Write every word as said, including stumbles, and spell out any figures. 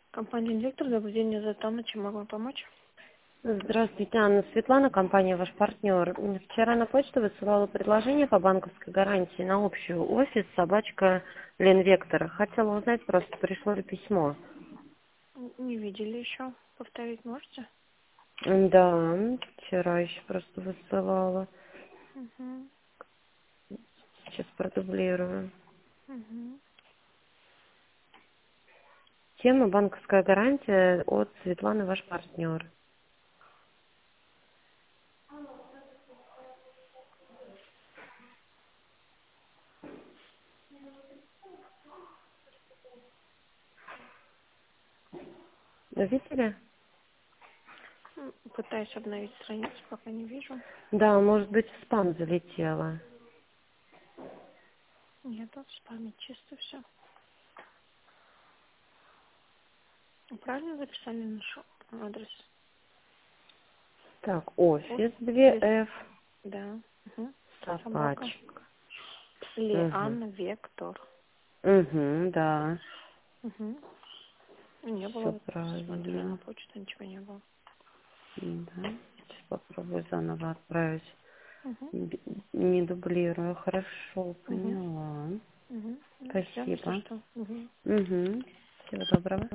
Компания «Инвектор», добрый день, меня зовут Анна, чем могу вам помочь? Здравствуйте, Анна. Светлана, компания «Ваш партнер». Вчера на почту высылала предложение по банковской гарантии на общую офис собачка Ленвектора. Хотела узнать, просто пришло ли письмо. Н- Не видели еще. Повторить можете? Да, вчера еще просто высылала. Угу, Сейчас продублирую. угу. Тема «Банковская гарантия» от Светланы, «Ваш партнер». Вы видели? М, Пытаюсь обновить страницу, пока не вижу. Да, может быть, в спам залетела. Нет, тут в спаме чисто все. Правильно записали наш адрес? Так, офис Офис, два эф, да. Угу. Собака. собачка. Или Угу. Анна Вектор. Угу, да. Угу. Не было, Все вот смотрю на правильно. почту, ничего не было. Да. Сейчас попробую заново отправить. Угу, Б- Не дублирую. Хорошо, угу, поняла. угу. Все, если Спасибо. что. Угу. Угу. Всего доброго.